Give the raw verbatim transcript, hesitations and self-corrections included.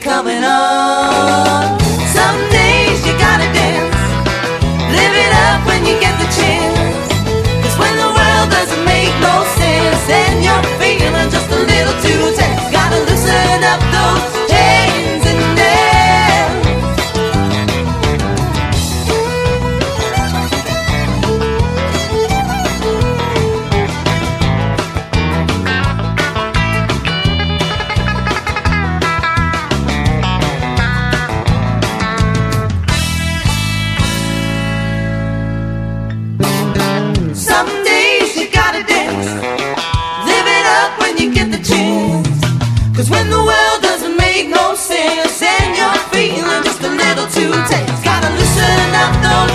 coming on. Some days you gotta dance, live it up when you get the chance. 'Cause when the world doesn't make no sense and you're feeling just a little too tense, gotta loosen up those chains and dance. Some days you gotta dance, live it up when you get the chance. 'Cause when the world doesn't make no sense and you're feeling just a little too tense, gotta loosen up those